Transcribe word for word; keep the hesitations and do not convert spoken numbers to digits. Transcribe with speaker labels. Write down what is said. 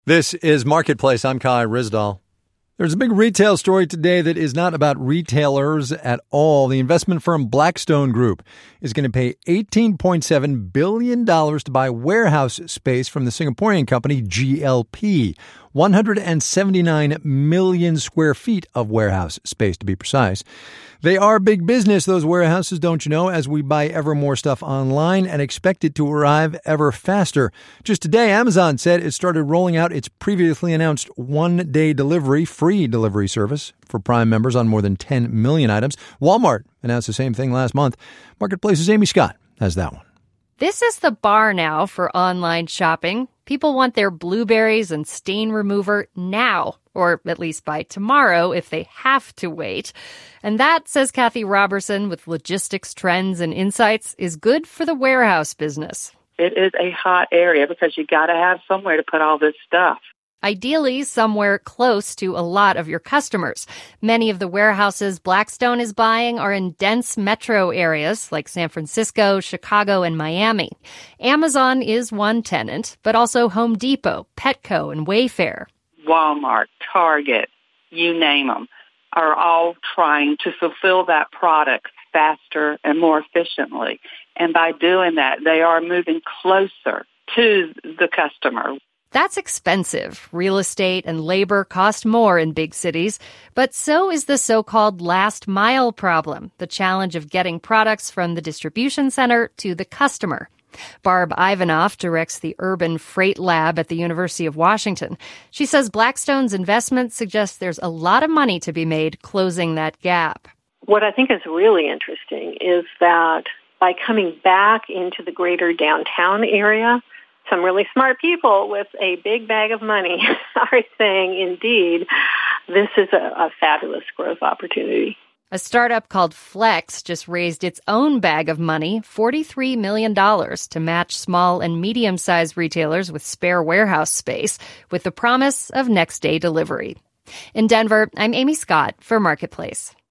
Speaker 1: This is Marketplace. I'm Kai Rizdal. There's a big retail story today that is not about retailers at all. The investment firm Blackstone Group is going to pay eighteen point seven billion dollars to buy warehouse space from the Singaporean company G L P. one hundred seventy-nine million square feet of warehouse space, to be precise. They are big business, those warehouses, don't you know, as we buy ever more stuff online and expect it to arrive ever faster. Just today, Amazon said it started rolling out its previously announced one-day delivery, free delivery service for Prime members on more than ten million items. Walmart announced the same thing last month. Marketplace's Amy Scott has that one.
Speaker 2: This is the bar now for online shopping. People want their blueberries and stain remover now, or at least by tomorrow if they have to wait. And that, says Kathy Robertson with Logistics Trends and Insights, is good for the warehouse business.
Speaker 3: It is a hot area because you got to have somewhere to put all this stuff.
Speaker 2: Ideally, somewhere close to a lot of your customers. Many of the warehouses Blackstone is buying are in dense metro areas like San Francisco, Chicago, and Miami. Amazon is one tenant, but also Home Depot, Petco, and Wayfair.
Speaker 3: Walmart, Target, you name them, are all trying to fulfill that product faster and more efficiently. And by doing that, they are moving closer to the customer.
Speaker 2: That's expensive. Real estate and labor cost more in big cities, but so is the so-called last mile problem, the challenge of getting products from the distribution center to the customer. Barb Ivanoff directs the Urban Freight Lab at the University of Washington. She says Blackstone's investment suggests there's a lot of money to be made closing that gap.
Speaker 4: What I think is really interesting is that by coming back into the greater downtown area, some really smart people with a big bag of money are saying, indeed, this is a, a fabulous growth opportunity.
Speaker 2: A startup called Flex just raised its own bag of money, forty-three million dollars, to match small and medium-sized retailers with spare warehouse space, with the promise of next-day delivery. In Denver, I'm Amy Scott for Marketplace.